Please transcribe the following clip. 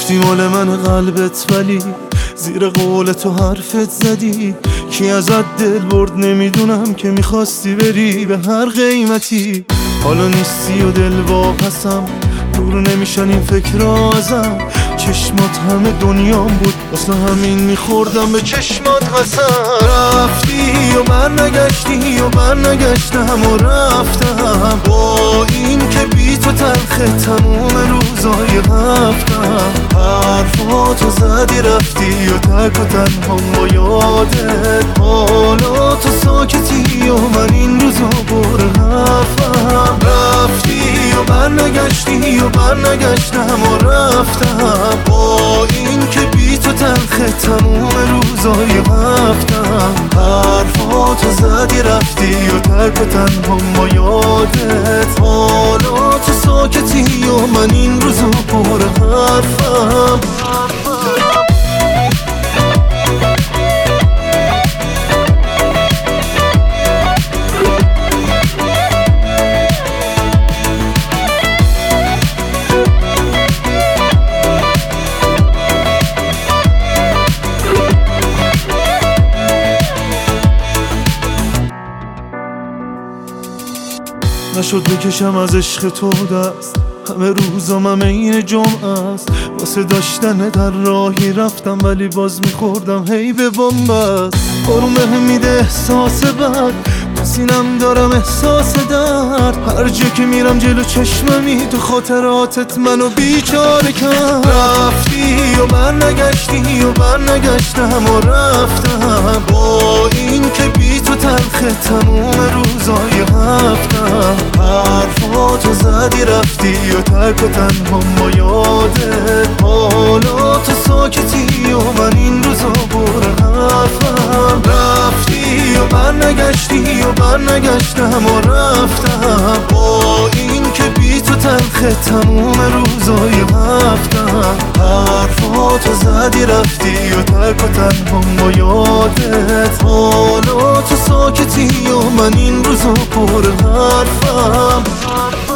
گفتی مال من قلبت ولی زیر قول تو حرفت زدی. کی ازت دل برد نمیدونم که میخواستی بری به هر قیمتی. حالا نیستی و دل واپسم، دور نمیشن این فکرها ازم. چشمات همه دنیام بود واسه همین میخوردم به چشمات قسم. رفتی و برنگشتی و برنگشتم و رفتم، با این که بی تو تلخه تموم روزای هفتم. حرفاتو زدی رفتی و تک و تنها با یادت. حالا تو ساکتی و من این روزا پر حرفم. رفتی و برنگشتی و برنگشتم و رفتم، با این که بی تو تلخه تموم روزای هفتم. حرفاتو زدی رفتی و تک و تنها با یادت. حالا تو ساکتی و من این روزا پر حرفم. نشد بکشم از عشق تو دست، همه روزام همه این جمعه است. واسه داشتن در راهی رفتم ولی باز میخوردم هی به بنبست. آروم بهم میده احساس بد، تو سینم دارم احساس درد. هر جا که میرم جلو چشممی تو خاطراتت منو بیچاره کرد. رفتی و برنگشتی و برنگشتم و رفتم، با این که بی تو تلخه تموم روزای هفتم. حرفاتو زدی رفتی و تک و تنها با یادت. حالا تو ساکتی و من این روزا پر حرفم. رفتی و برنگشتی و برنگشتم و رفتم، با این که بی تو تلخه تموم روزای هفتم. حرفاتو زدی رفتی و تک و تنها با یادت. حالا تو ساکتی و من این روزا پر حرفم.